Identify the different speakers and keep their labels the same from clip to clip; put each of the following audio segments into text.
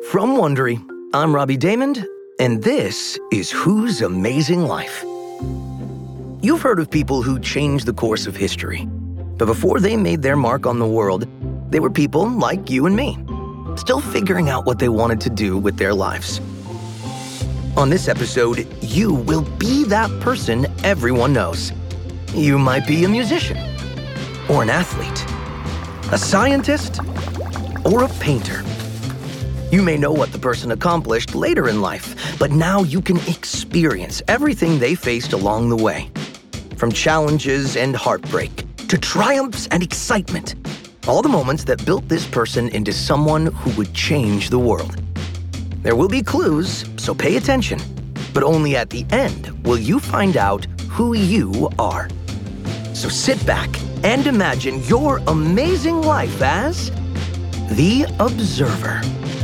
Speaker 1: From Wondery, I'm Robbie Damond, and this is Whose Amazing Life. You've heard of people who changed the course of history, but before they made their mark on the world, they were people like you and me, still figuring out what they wanted to do with their lives. On this episode, you will be that person everyone knows. You might be a musician, or an athlete, a scientist, or a painter. You may know what the person accomplished later in life, but now you can experience everything they faced along the way. From challenges and heartbreak, to triumphs and excitement. All the moments that built this person into someone who would change the world. There will be clues, so pay attention. But only at the end will you find out who you are. So sit back and imagine your amazing life as the Observer.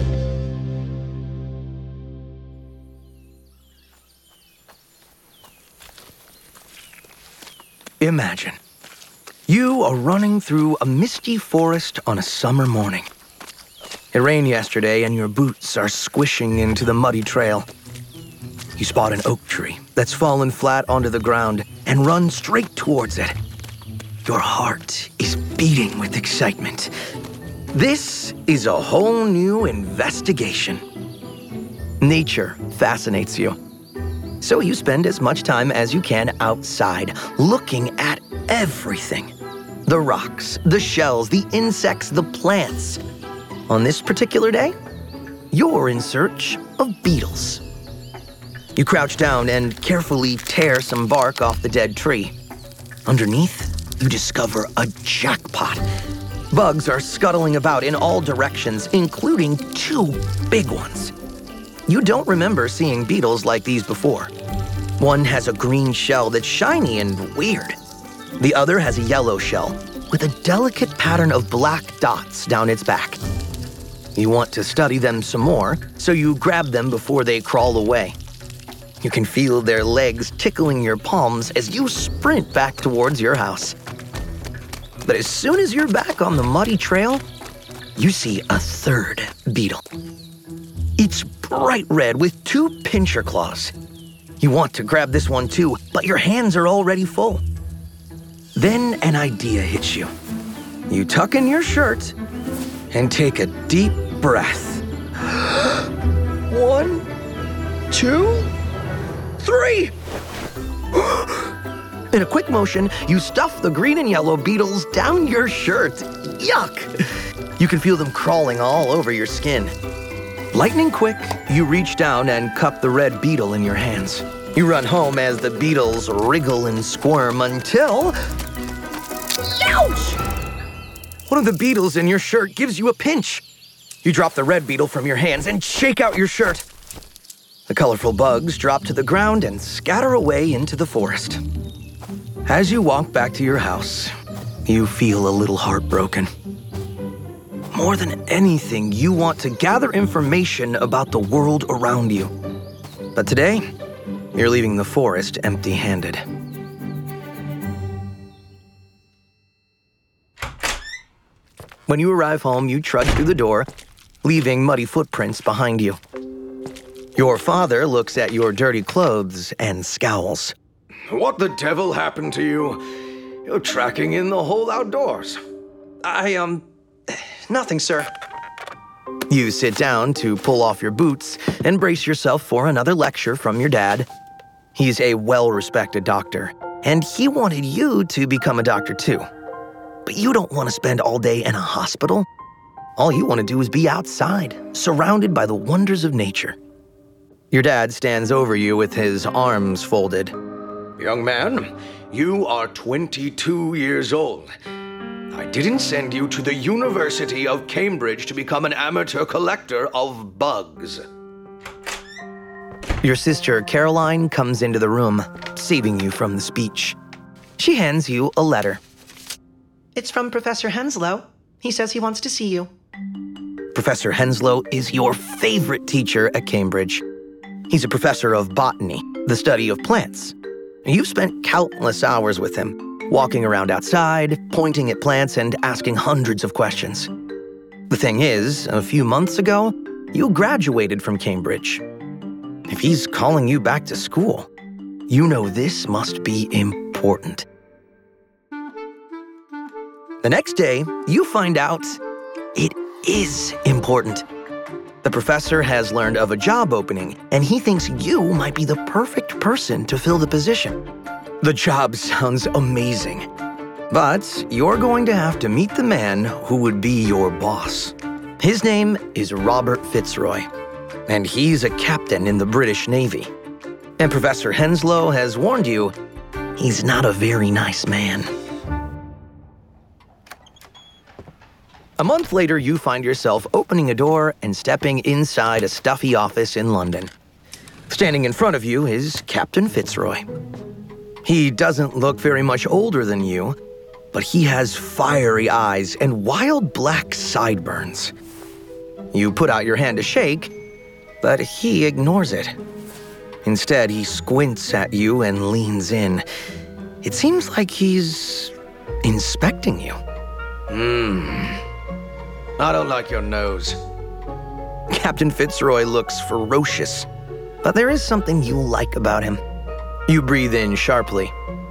Speaker 1: Imagine, you are running through a misty forest on a summer morning. It rained yesterday and your boots are squishing into the muddy trail. You spot an oak tree that's fallen flat onto the ground and run straight towards it. Your heart is beating with excitement. This is a whole new investigation. Nature fascinates you. So you spend as much time as you can outside, looking at everything. The rocks, the shells, the insects, the plants. On this particular day, you're in search of beetles. You crouch down and carefully tear some bark off the dead tree. Underneath, you discover a jackpot. Bugs are scuttling about in all directions, including 2 big ones. You don't remember seeing beetles like these before. One has a green shell that's shiny and weird. The other has a yellow shell with a delicate pattern of black dots down its back. You want to study them some more, so you grab them before they crawl away. You can feel their legs tickling your palms as you sprint back towards your house. But as soon as you're back on the muddy trail, you see a 3rd beetle. It's bright red with 2 pincher claws. You want to grab this one too, but your hands are already full. Then an idea hits you. You tuck in your shirt and take a deep breath. 1, 2, 3. In a quick motion, you stuff the green and yellow beetles down your shirt. Yuck! You can feel them crawling all over your skin. Lightning quick, you reach down and cup the red beetle in your hands. You run home as the beetles wriggle and squirm until... Ouch! One of the beetles in your shirt gives you a pinch. You drop the red beetle from your hands and shake out your shirt. The colorful bugs drop to the ground and scatter away into the forest. As you walk back to your house, you feel a little heartbroken. More than anything, you want to gather information about the world around you. But today, you're leaving the forest empty-handed. When you arrive home, you trudge through the door, leaving muddy footprints behind you. Your father looks at your dirty clothes and scowls.
Speaker 2: What the devil happened to you? You're tracking in the whole outdoors.
Speaker 1: Nothing, sir. You sit down to pull off your boots and brace yourself for another lecture from your dad. He's a well-respected doctor, and he wanted you to become a doctor too. But you don't want to spend all day in a hospital. All you want to do is be outside, surrounded by the wonders of nature. Your dad stands over you with his arms folded.
Speaker 2: Young man, you are 22 years old. I didn't send you to the University of Cambridge to become an amateur collector of bugs.
Speaker 1: Your sister, Caroline, comes into the room, saving you from the speech. She hands you a letter.
Speaker 3: It's from Professor Henslow. He says he wants to see you.
Speaker 1: Professor Henslow is your favorite teacher at Cambridge. He's a professor of botany, the study of plants. You've spent countless hours with him, walking around outside, pointing at plants, and asking hundreds of questions. The thing is, a few months ago, you graduated from Cambridge. If he's calling you back to school, you know this must be important. The next day, you find out it is important. The professor has learned of a job opening, and he thinks you might be the perfect person to fill the position. The job sounds amazing, but you're going to have to meet the man who would be your boss. His name is Robert Fitzroy, and he's a captain in the British Navy. And Professor Henslow has warned you, he's not a very nice man. A month later, you find yourself opening a door and stepping inside a stuffy office in London. Standing in front of you is Captain Fitzroy. He doesn't look very much older than you, but he has fiery eyes and wild black sideburns. You put out your hand to shake, but he ignores it. Instead, he squints at you and leans in. It seems like he's inspecting you.
Speaker 2: I don't like your nose.
Speaker 1: Captain Fitzroy looks ferocious, but there is something you like about him. You breathe in sharply.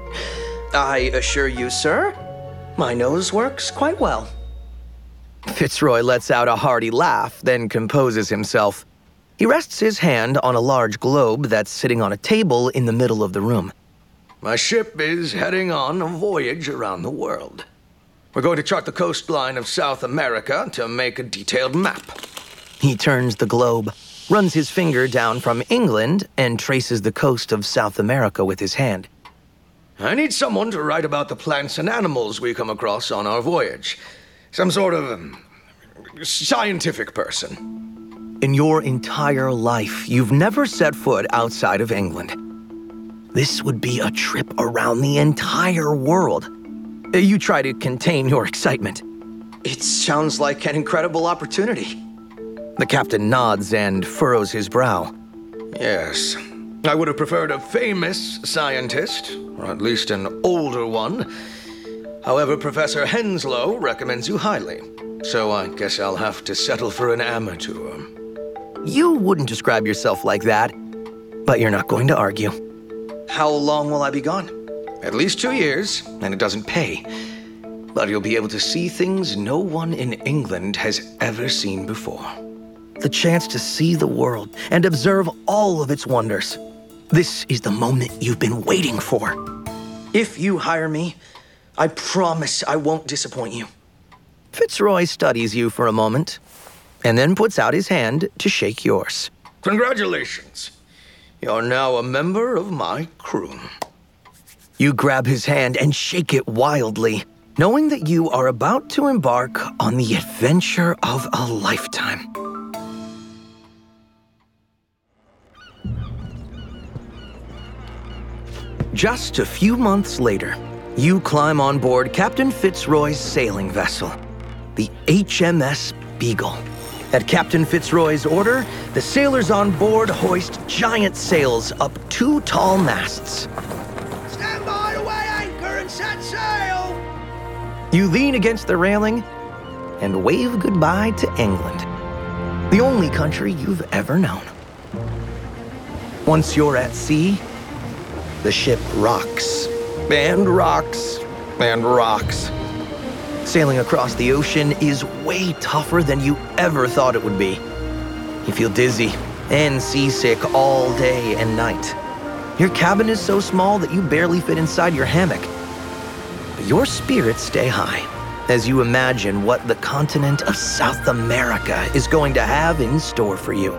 Speaker 3: I assure you, sir, my nose works quite well.
Speaker 1: Fitzroy lets out a hearty laugh, then composes himself. He rests his hand on a large globe that's sitting on a table in the middle of the room.
Speaker 2: My ship is heading on a voyage around the world. We're going to chart the coastline of South America to make a detailed map.
Speaker 1: He turns the globe, runs his finger down from England, and traces the coast of South America with his hand.
Speaker 2: I need someone to write about the plants and animals we come across on our voyage. Some sort of scientific person.
Speaker 1: In your entire life, you've never set foot outside of England. This would be a trip around the entire world. You try to contain your excitement.
Speaker 3: It sounds like an incredible opportunity.
Speaker 1: The captain nods and furrows his brow.
Speaker 2: Yes. I would have preferred a famous scientist, or at least an older one. However, Professor Henslow recommends you highly, so I guess I'll have to settle for an amateur.
Speaker 1: You wouldn't describe yourself like that, but you're not going to argue.
Speaker 3: How long will I be gone?
Speaker 2: At least 2 years, and it doesn't pay. But you'll be able to see things no one in England has ever seen before.
Speaker 1: The chance to see the world and observe all of its wonders. This is the moment you've been waiting for.
Speaker 3: If you hire me, I promise I won't disappoint you.
Speaker 1: Fitzroy studies you for a moment, and then puts out his hand to shake yours.
Speaker 2: Congratulations. You're now a member of my crew.
Speaker 1: You grab his hand and shake it wildly, knowing that you are about to embark on the adventure of a lifetime. Just a few months later, you climb on board Captain Fitzroy's sailing vessel, the HMS Beagle. At Captain Fitzroy's order, the sailors on board hoist giant sails up 2 tall masts.
Speaker 2: Stand by to weigh anchor and set sail!
Speaker 1: You lean against the railing and wave goodbye to England, the only country you've ever known. Once you're at sea, the ship rocks and rocks and rocks. Sailing across the ocean is way tougher than you ever thought it would be. You feel dizzy and seasick all day and night. Your cabin is so small that you barely fit inside your hammock. But your spirits stay high as you imagine what the continent of South America is going to have in store for you.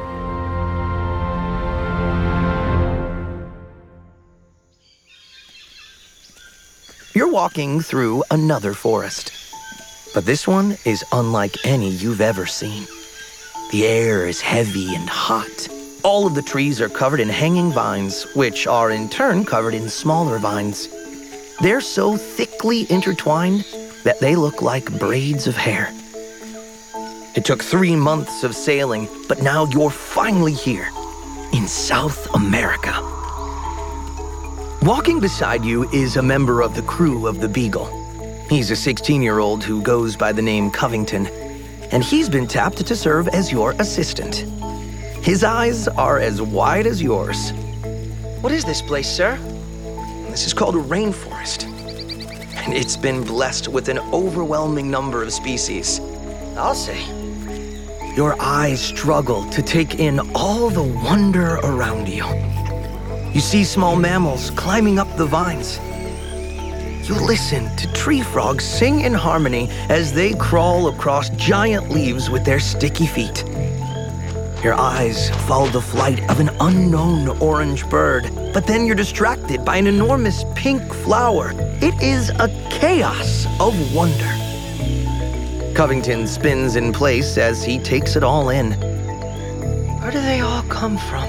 Speaker 1: You're walking through another forest, but this one is unlike any you've ever seen. The air is heavy and hot. All of the trees are covered in hanging vines, which are in turn covered in smaller vines. They're so thickly intertwined that they look like braids of hair. It took 3 months of sailing, but now you're finally here, in South America. Walking beside you is a member of the crew of the Beagle. He's a 16-year-old who goes by the name Covington, and he's been tapped to serve as your assistant. His eyes are as wide as yours.
Speaker 3: What is this place, sir?
Speaker 1: This is called a rainforest, and it's been blessed with an overwhelming number of species.
Speaker 3: I'll say.
Speaker 1: Your eyes struggle to take in all the wonder around you. You see small mammals climbing up the vines. You listen to tree frogs sing in harmony as they crawl across giant leaves with their sticky feet. Your eyes follow the flight of an unknown orange bird, but then you're distracted by an enormous pink flower. It is a chaos of wonder. Covington spins in place as he takes it all in.
Speaker 3: Where do they all come from?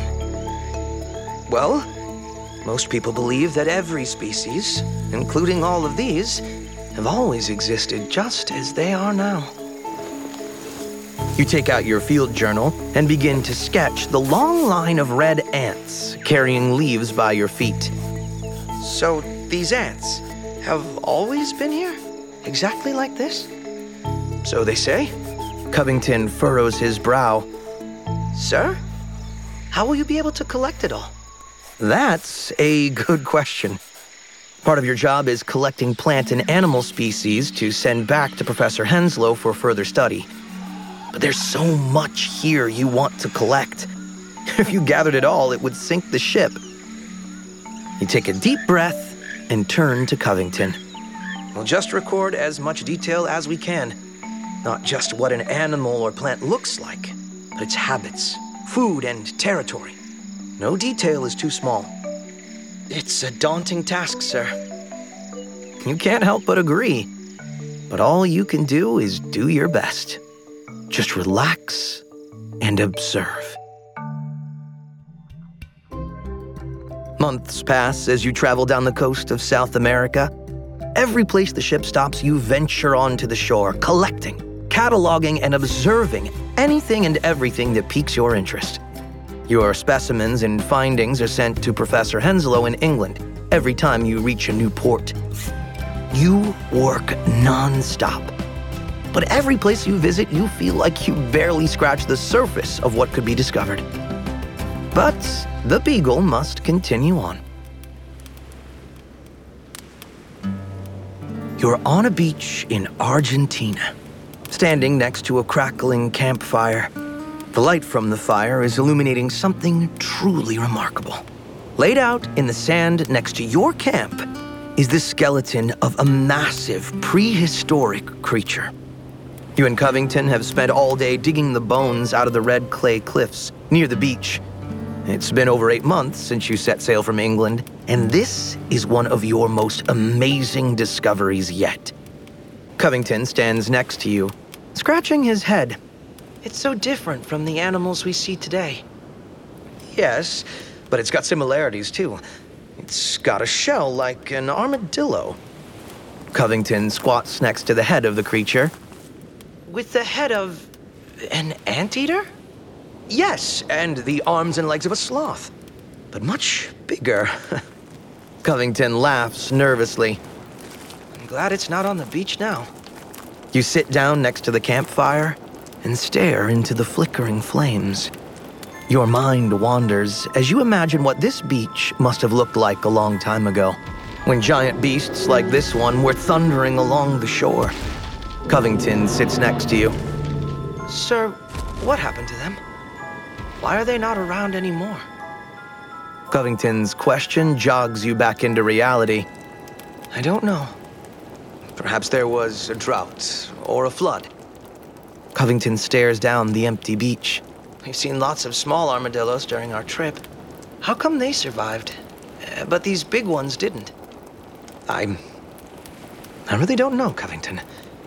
Speaker 3: Well, most people believe that every species, including all of these, have always existed just as they are now.
Speaker 1: You take out your field journal and begin to sketch the long line of red ants carrying leaves by your feet.
Speaker 3: So these ants have always been here? Exactly like this? So they say.
Speaker 1: Covington furrows his brow.
Speaker 3: Sir, how will you be able to collect it all?
Speaker 1: That's a good question. Part of your job is collecting plant and animal species to send back to Professor Henslow for further study. But there's so much here you want to collect. If you gathered it all, it would sink the ship. You take a deep breath and turn to Covington.
Speaker 3: We'll just record as much detail as we can. Not just what an animal or plant looks like, but its habits, food, and territory. No detail is too small. It's a daunting task, sir.
Speaker 1: You can't help but agree. But all you can do is do your best. Just relax and observe. Months pass as you travel down the coast of South America. Every place the ship stops, you venture onto the shore, collecting, cataloging, and observing anything and everything that piques your interest. Your specimens and findings are sent to Professor Henslow in England every time you reach a new port. You work non-stop. But every place you visit, you feel like you barely scratch the surface of what could be discovered. But the Beagle must continue on. You're on a beach in Argentina, standing next to a crackling campfire. The light from the fire is illuminating something truly remarkable. Laid out in the sand next to your camp is the skeleton of a massive prehistoric creature. You and Covington have spent all day digging the bones out of the red clay cliffs near the beach. It's been over 8 months since you set sail from England, and this is one of your most amazing discoveries yet. Covington stands next to you, scratching his head.
Speaker 3: It's so different from the animals we see today.
Speaker 1: Yes, but it's got similarities too. It's got a shell like an armadillo. Covington squats next to the head of the creature.
Speaker 3: With the head of an anteater?
Speaker 1: Yes, and the arms and legs of a sloth, but much bigger. Covington laughs nervously.
Speaker 3: I'm glad it's not on the beach now.
Speaker 1: You sit down next to the campfire and stare into the flickering flames. Your mind wanders as you imagine what this beach must have looked like a long time ago, when giant beasts like this one were thundering along the shore. Covington sits next to you.
Speaker 3: Sir, what happened to them? Why are they not around anymore?
Speaker 1: Covington's question jogs you back into reality.
Speaker 3: I don't know.
Speaker 1: Perhaps there was a drought or a flood. Covington stares down the empty beach.
Speaker 3: We've seen lots of small armadillos during our trip. How come they survived, but these big ones didn't?
Speaker 1: I really don't know, Covington.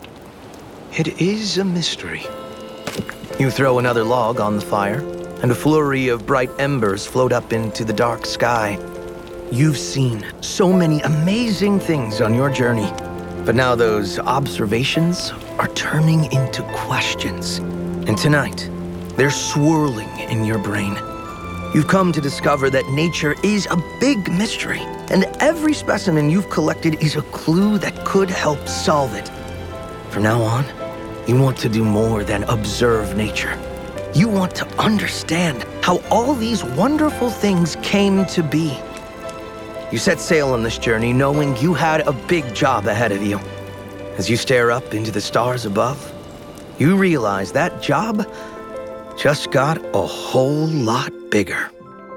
Speaker 1: It is a mystery. You throw another log on the fire, and a flurry of bright embers float up into the dark sky. You've seen so many amazing things on your journey, but now those observations are turning into questions. And tonight, they're swirling in your brain. You've come to discover that nature is a big mystery, and every specimen you've collected is a clue that could help solve it. From now on, You want to do more than observe nature. You want to understand how all these wonderful things came to be. You set sail on this journey knowing you had a big job ahead of you. As you stare up into the stars above, you realize that job just got a whole lot bigger.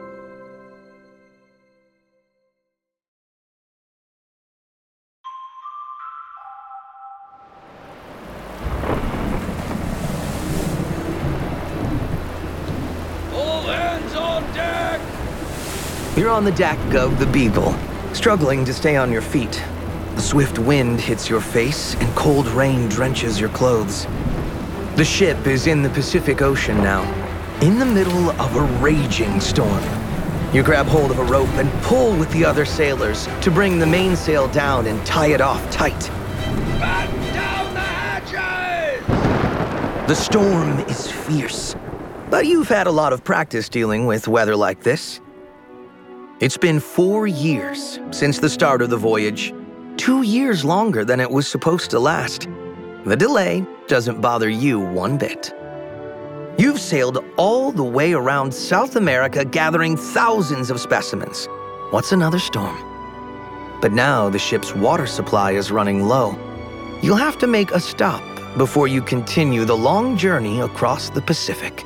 Speaker 2: All hands on deck!
Speaker 1: You're on the deck of the Beagle, struggling to stay on your feet. A swift wind hits your face and cold rain drenches your clothes. The ship is in the Pacific Ocean now, in the middle of a raging storm. You grab hold of a rope and pull with the other sailors to bring the mainsail down and tie it off tight.
Speaker 2: Batten down the hatches!
Speaker 1: The storm is fierce, but you've had a lot of practice dealing with weather like this. It's been 4 years since the start of the voyage, 2 years longer than it was supposed to last. The delay doesn't bother you one bit. You've sailed all the way around South America gathering thousands of specimens. What's another storm? But now the ship's water supply is running low. You'll have to make a stop before you continue the long journey across the Pacific.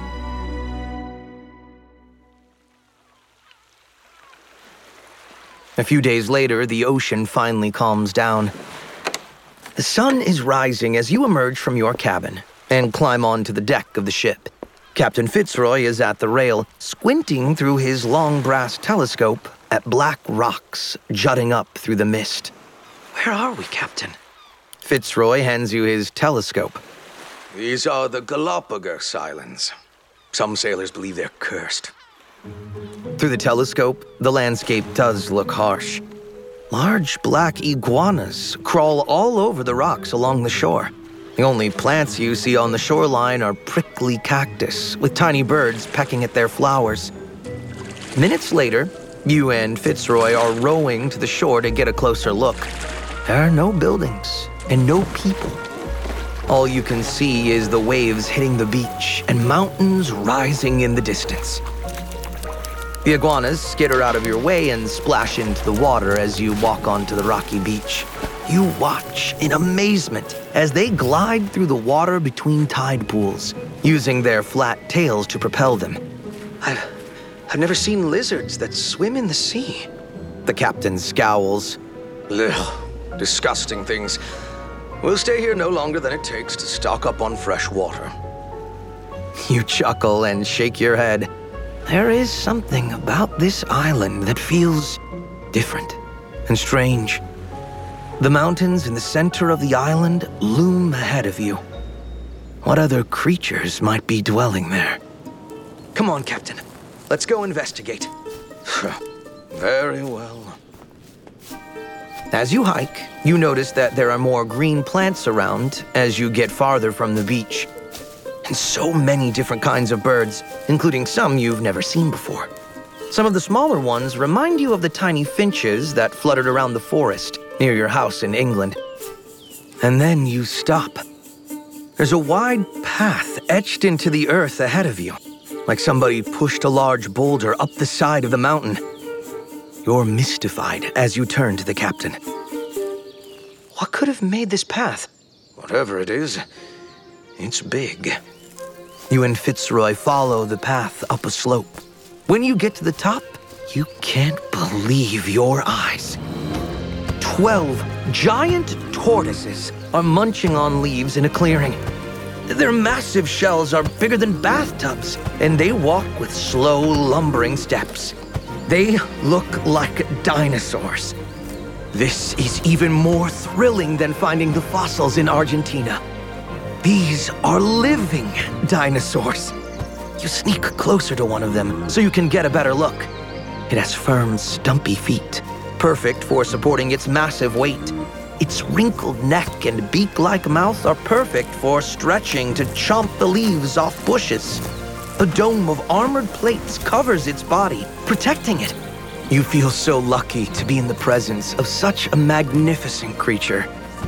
Speaker 1: A few days later, the ocean finally calms down. The sun is rising as you emerge from your cabin and climb onto the deck of the ship. Captain Fitzroy is at the rail, squinting through his long brass telescope at black rocks jutting up through the mist. Where are we, Captain? Fitzroy hands you his telescope.
Speaker 2: These are the Galapagos Islands. Some sailors believe they're cursed.
Speaker 1: Through the telescope, the landscape does look harsh. Large black iguanas crawl all over the rocks along the shore. The only plants you see on the shoreline are prickly cactus, with tiny birds pecking at their flowers. Minutes later, you and Fitzroy are rowing to the shore to get a closer look. There are no buildings and no people. All you can see is the waves hitting the beach and mountains rising in the distance. The iguanas skitter out of your way and splash into the water as you walk onto the rocky beach. You watch in amazement as they glide through the water between tide pools, using their flat tails to propel them. I've never seen lizards that swim in the sea. The captain scowls.
Speaker 2: Ugh, disgusting things. We'll stay here no longer than it takes to stock up on fresh water.
Speaker 1: You chuckle and shake your head. There is something about this island that feels different and strange. The mountains in the center of the island loom ahead of you. What other creatures might be dwelling there? Come on, Captain. Let's go investigate.
Speaker 2: Very well.
Speaker 1: As you hike, you notice that there are more green plants around as you get farther from the beach. And so many different kinds of birds, including some you've never seen before. Some of the smaller ones remind you of the tiny finches that fluttered around the forest near your house in England. And then you stop. There's a wide path etched into the earth ahead of you, like somebody pushed a large boulder up the side of the mountain. You're mystified as you turn to the captain. What could have made this path?
Speaker 2: Whatever it is, it's big.
Speaker 1: You and Fitzroy follow the path up a slope. When you get to the top, you can't believe your eyes. 12 giant tortoises are munching on leaves in a clearing. Their massive shells are bigger than bathtubs, and they walk with slow, lumbering steps. They look like dinosaurs. This is even more thrilling than finding the fossils in Argentina. These are living dinosaurs. You sneak closer to one of them so you can get a better look. It has firm, stumpy feet, perfect for supporting its massive weight. Its wrinkled neck and beak-like mouth are perfect for stretching to chomp the leaves off bushes. A dome of armored plates covers its body, protecting it. You feel so lucky to be in the presence of such a magnificent creature.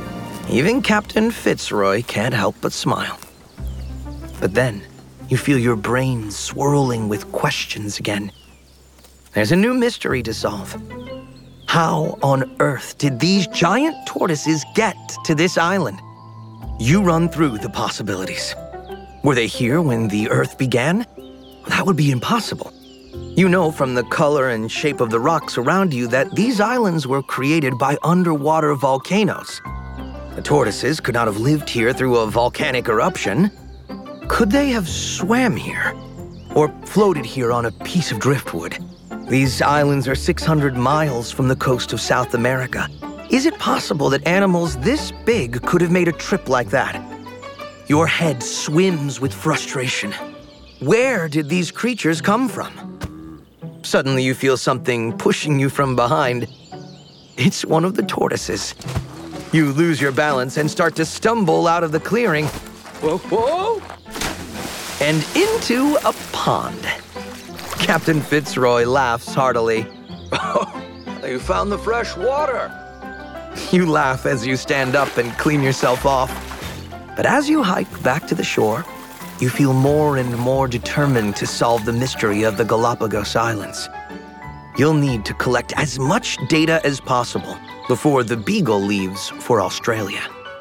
Speaker 3: Even Captain Fitzroy can't help but smile. But then, you feel your brain swirling with questions again. There's a new mystery to solve. How on earth did these giant tortoises get to this island? You run through the possibilities. Were they here when the Earth began? That would be impossible. You know from the color and shape of the rocks around you that these islands were created by underwater volcanoes. The tortoises could not have lived here through a volcanic eruption. Could they have swam here? Or floated here on a piece of driftwood? These islands are 600 miles from the coast of South America. Is it possible that animals this big could have made a trip like that? Your head swims with frustration. Where did these creatures come from? Suddenly you feel something pushing you from behind. It's one of the tortoises. You lose your balance and start to stumble out of the clearing. Whoa, whoa! And into a pond. Captain Fitzroy laughs heartily.
Speaker 2: Oh, you found the fresh water.
Speaker 3: You laugh as you stand up and clean yourself off. But as you hike back to the shore, you feel more and more determined to solve the mystery of the Galapagos Islands. You'll need to collect as much data as possible before the Beagle leaves for Australia.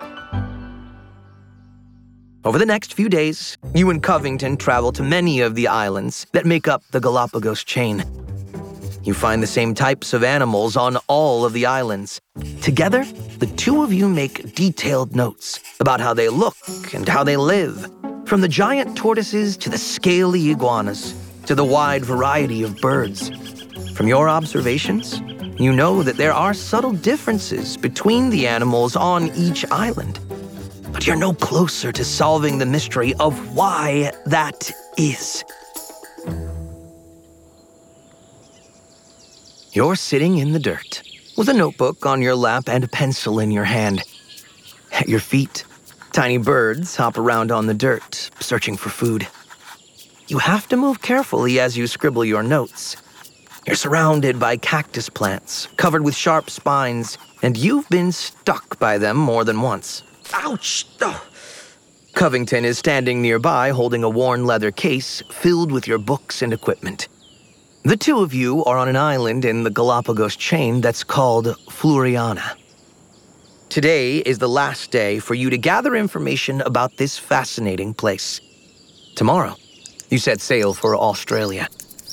Speaker 3: Over the next few days, you and Covington travel to many of the islands that make up the Galapagos chain. You find the same types of animals on all of the islands. Together, the two of you make detailed notes about how they look and how they live, from the giant tortoises to the scaly iguanas, to the wide variety of birds. From your observations, you know that there are subtle differences between the animals on each island. But you're no closer to solving the mystery of why that is. You're sitting in the dirt, with a notebook on your lap and a pencil in your hand. At your feet, tiny birds hop around on the dirt, searching for food. You have to move carefully as you scribble your notes. You're surrounded by cactus plants, covered with sharp spines, and you've been stuck by them more than once. Ouch! Oh. Covington is standing nearby holding a worn leather case filled with your books and equipment. The two of you are on an island in the Galapagos chain that's called Floriana. Today is the last day for you to gather information about this fascinating place. Tomorrow, you set sail for Australia.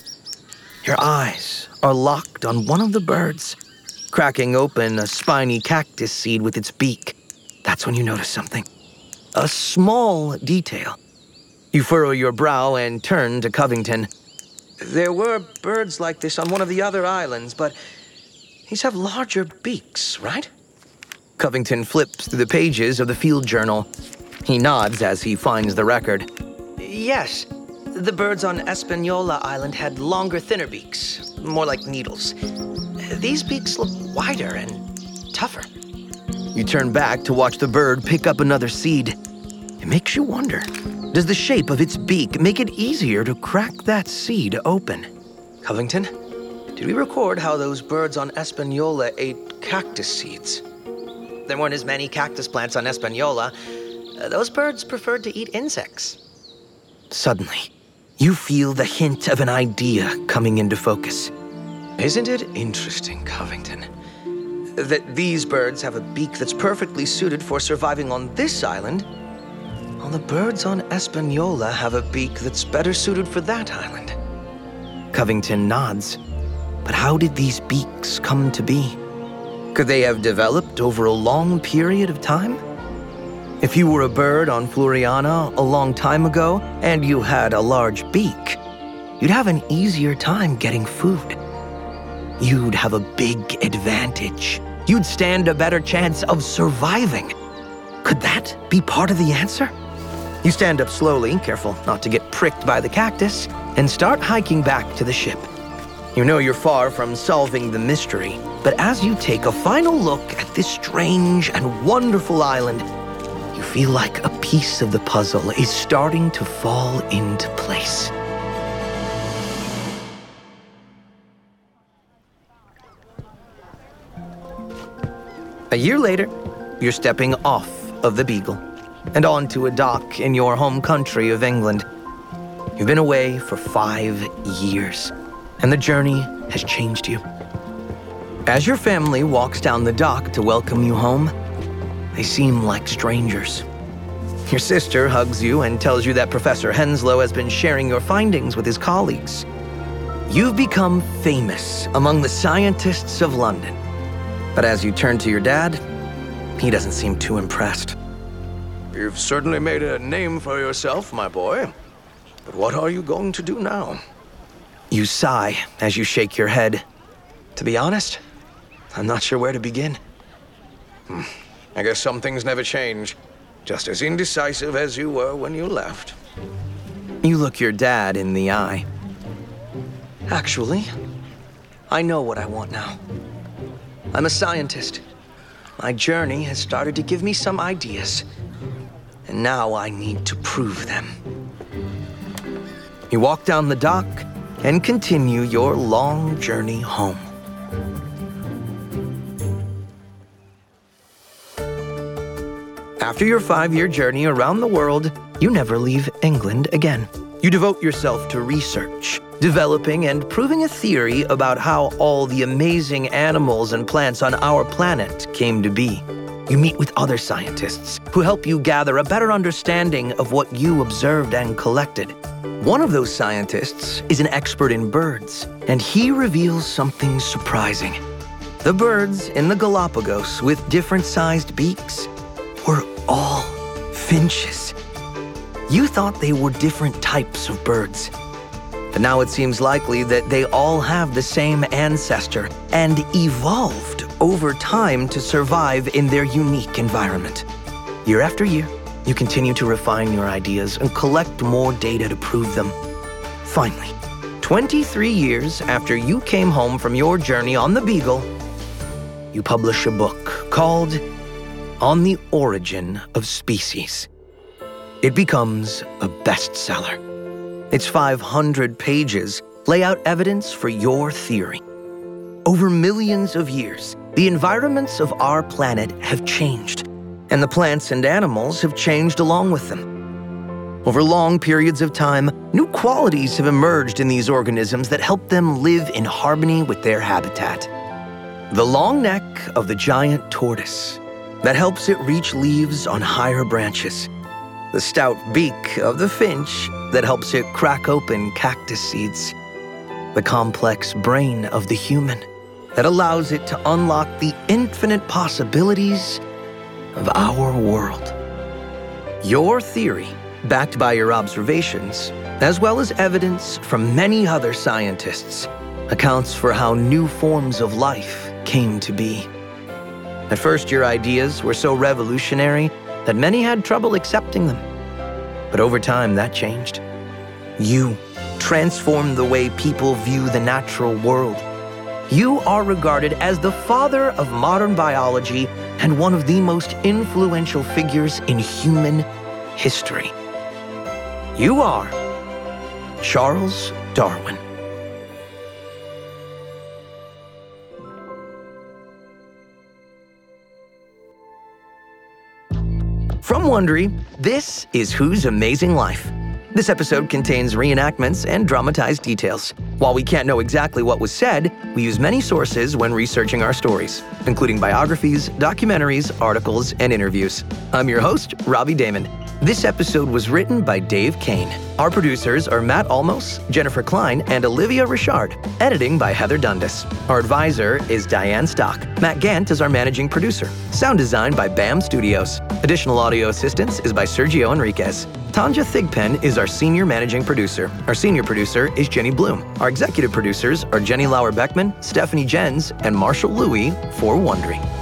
Speaker 3: Your eyes are locked on one of the birds, cracking open a spiny cactus seed with its beak. That's when you notice something. A small detail. You furrow your brow and turn to Covington. There were birds like this on one of the other islands, but these have larger beaks, right? Covington flips through the pages of the field journal. He nods as he finds the record. Yes, the birds on Espanola Island had longer, thinner beaks, more like needles. These beaks look wider and tougher. You turn back to watch the bird pick up another seed. It makes you wonder, does the shape of its beak make it easier to crack that seed open? Covington, did we record how those birds on Espanola ate cactus seeds? There weren't as many cactus plants on Espanola. Those birds preferred to eat insects. Suddenly, you feel the hint of an idea coming into focus. Isn't it interesting, Covington, that these birds have a beak that's perfectly suited for surviving on this island, while the birds on Espanola have a beak that's better suited for that island? Covington nods. But how did these beaks come to be? Could they have developed over a long period of time? If you were a bird on Floriana a long time ago and you had a large beak, you'd have an easier time getting food. You'd have a big advantage. You'd stand a better chance of surviving. Could that be part of the answer? You stand up slowly, careful not to get pricked by the cactus, and start hiking back to the ship. You know you're far from solving the mystery, but as you take a final look at this strange and wonderful island, you feel like a piece of the puzzle is starting to fall into place. A year later,
Speaker 1: you're stepping off of the Beagle and onto a dock in your home country of England. You've been away for 5 years, and the journey has changed you. As your family walks down the dock to welcome you home, they seem like strangers. Your sister hugs you and tells you that Professor Henslow has been sharing your findings with his colleagues. You've become famous among the scientists of London. But as you turn to your dad, he doesn't seem too impressed.
Speaker 2: You've certainly made a name for yourself, my boy. But what are you going to do now?
Speaker 1: You sigh as you shake your head.
Speaker 3: To be honest, I'm not sure where to begin.
Speaker 2: I guess some things never change. Just as indecisive as you were when you left.
Speaker 1: You look your dad in the eye.
Speaker 3: Actually, I know what I want now. I'm a scientist. My journey has started to give me some ideas. And now I need to prove them.
Speaker 1: You walk down the dock and continue your long journey home. After your 5-year journey around the world, you never leave England again. You devote yourself to research, developing and proving a theory about how all the amazing animals and plants on our planet came to be. You meet with other scientists who help you gather a better understanding of what you observed and collected. One of those scientists is an expert in birds, and he reveals something surprising. The birds in the Galapagos with different sized beaks were all finches. You thought they were different types of birds. But now it seems likely that they all have the same ancestor and evolved over time to survive in their unique environment. Year after year, you continue to refine your ideas and collect more data to prove them. Finally, 23 years after you came home from your journey on the Beagle, you publish a book called On the Origin of Species. It becomes a bestseller. Its 500 pages lay out evidence for your theory. Over millions of years, the environments of our planet have changed, and the plants and animals have changed along with them. Over long periods of time, new qualities have emerged in these organisms that help them live in harmony with their habitat. The long neck of the giant tortoise that helps it reach leaves on higher branches. The stout beak of the finch that helps it crack open cactus seeds. The complex brain of the human that allows it to unlock the infinite possibilities of our world. Your theory, backed by your observations, as well as evidence from many other scientists, accounts for how new forms of life came to be. At first, your ideas were so revolutionary that many had trouble accepting them. But over time, that changed. You transformed the way people view the natural world. You are regarded as the father of modern biology and one of the most influential figures in human history. You are Charles Darwin. From Wondery, this is Whose Amazing Life. This episode contains reenactments and dramatized details. While we can't know exactly what was said, we use many sources when researching our stories, including biographies, documentaries, articles, and interviews. I'm your host, Robbie Damon. This episode was written by Dave Kane. Our producers are Matt Almos, Jennifer Klein, and Olivia Richard. Editing by Heather Dundas. Our advisor is Diane Stock. Matt Gant is our managing producer. Sound design by BAM Studios. Additional audio assistance is by Sergio Enriquez. Tanja Thigpen is our senior managing producer. Our senior producer is Jenny Bloom. Our executive producers are Jenny Lauer-Beckman, Stephanie Jens, and Marshall Louie for Wondery.